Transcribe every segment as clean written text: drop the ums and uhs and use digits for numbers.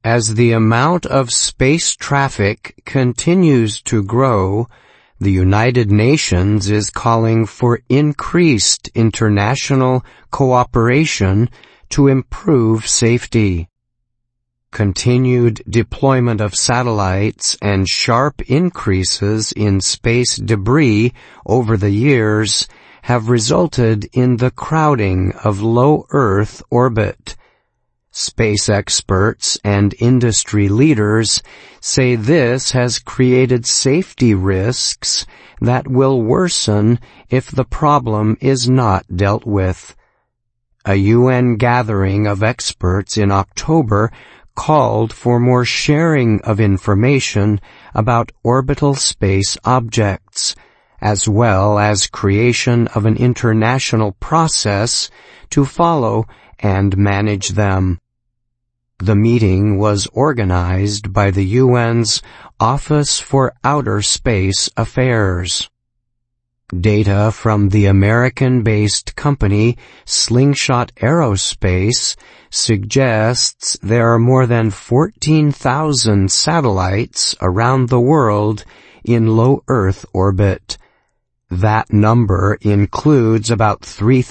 As the amount of space traffic continues to grow, the United Nations is calling for increased international cooperation to improve safety. Continued deployment of satellites and sharp increases in space debris over the years have resulted in the crowding of low Earth orbit. Space experts and industry leaders say this has created safety risks that will worsen if the problem is not dealt with. A UN gathering of experts in October called for more sharing of information about orbital space objects, as well as creation of an international process to follow and manage them. The meeting was organized by the UN's Office for Outer Space Affairs. Data from the American-based company Slingshot Aerospace suggests there are more than 14,000 satellites around the world in low Earth orbit. That number includes about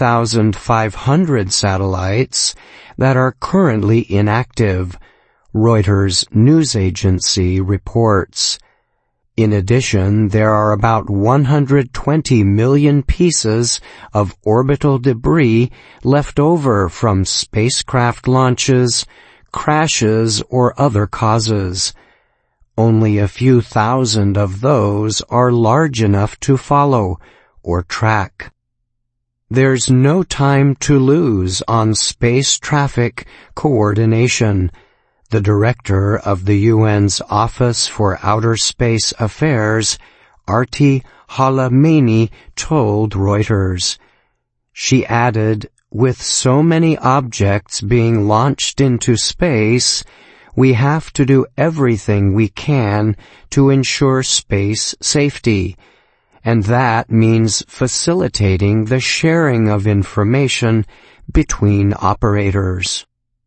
3,500 satellites that are currently inactive, Reuters news agency reports. In addition, there are about 120 million pieces of orbital debris left over from spacecraft launches, crashes, or other causes. Only a few thousand of those are large enough to follow or track. There's no time to lose on space traffic coordination, the director of the UN's Office for Outer Space Affairs, Arti Halamani, told Reuters. She added, "With so many objects being launched into space, we have to do everything we can to ensure space safety, and that means facilitating the sharing of information between operators."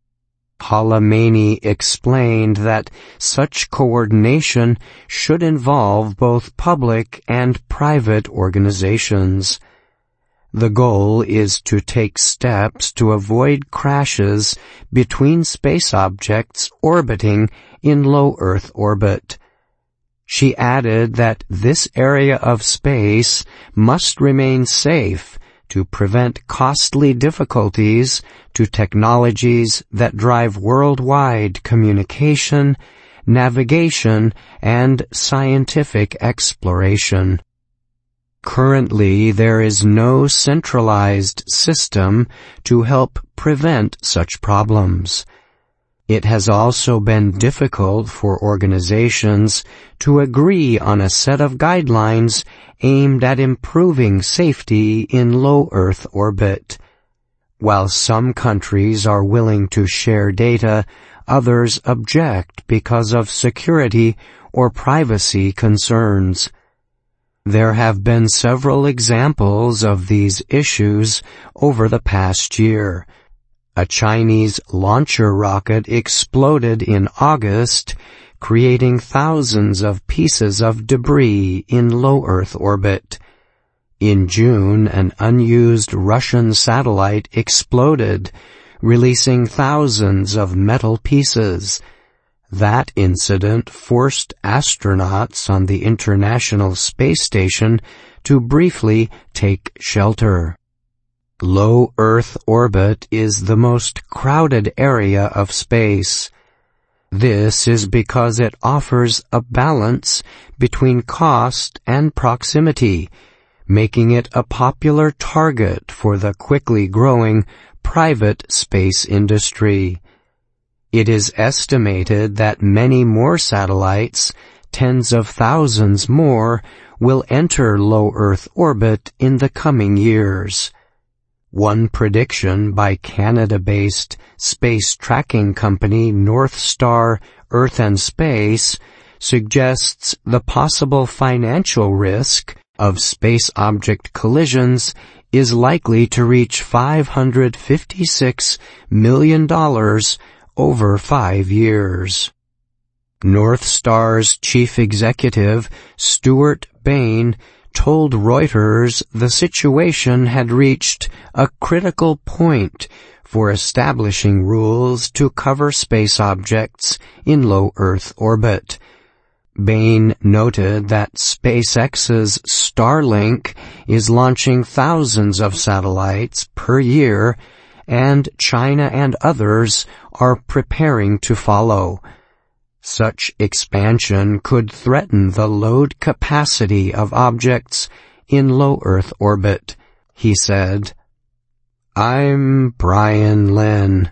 Halamani explained that such coordination should involve both public and private organizations. The goal is to take steps to avoid crashes between space objects orbiting in low Earth orbit. She added that this area of space must remain safe to prevent costly difficulties to technologies that drive worldwide communication, navigation, and scientific exploration. Currently, there is no centralized system to help prevent such problems. It has also been difficult for organizations to agree on a set of guidelines aimed at improving safety in low Earth orbit. While some countries are willing to share data, others object because of security or privacy concerns. There have been several examples of these issues over the past year. A Chinese launcher rocket exploded in August, creating thousands of pieces of debris in low Earth orbit. In June, an unused Russian satellite exploded, releasing thousands of metal pieces. That incident forced astronauts on the International Space Station to briefly take shelter. Low Earth orbit is the most crowded area of space. This is because it offers a balance between cost and proximity, making it a popular target for the quickly growing private space industry. It is estimated that many more satellites, tens of thousands more, will enter low Earth orbit in the coming years. One prediction by Canada-based space tracking company North Star Earth and Space suggests the possible financial risk of space object collisions is likely to reach $556 million over 5 years. Northstar's chief executive, Stuart Bain, told Reuters the situation had reached a critical point for establishing rules to cover space objects in low Earth orbit. Bain noted that SpaceX's Starlink is launching thousands of satellites per year, and China and others are preparing to follow. Such expansion could threaten the load capacity of objects in low Earth orbit, he said. I'm Brian Lynn.